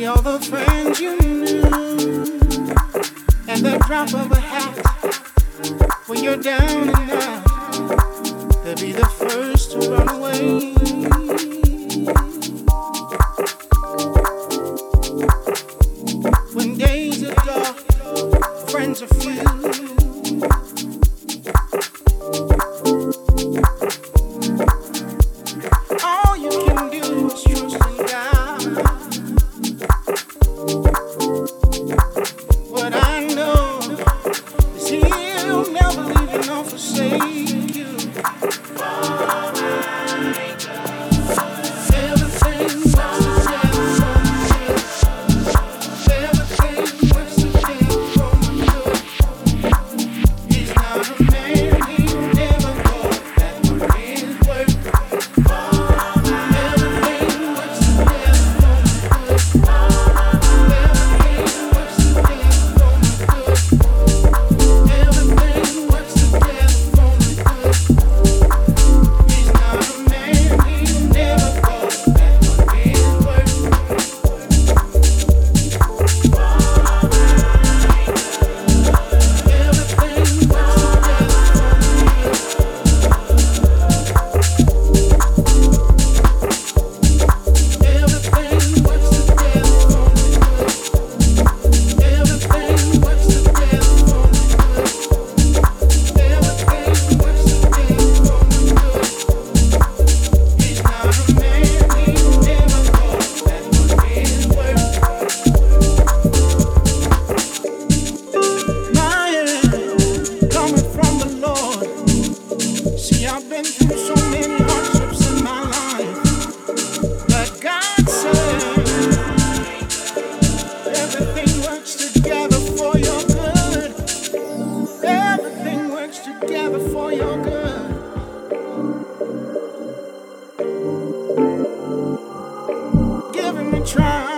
see all the friends you knew, and the drop of a hat when you're down and out. They'll be the first to run away. When days are dark, friends are few. All you can do is trust in God. What I know is He'll never leave you nor forsake you. I've been through so many hardships in my life, but God said everything works together for your good. Everything works together for your good. Give Him a try.